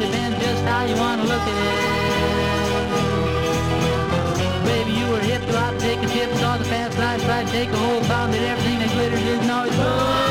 depends just how you want to look at it. Baby, you were hip to out, take a tip, saw the fast lights, right, take a whole pound, that everything that glitters isn't always gold.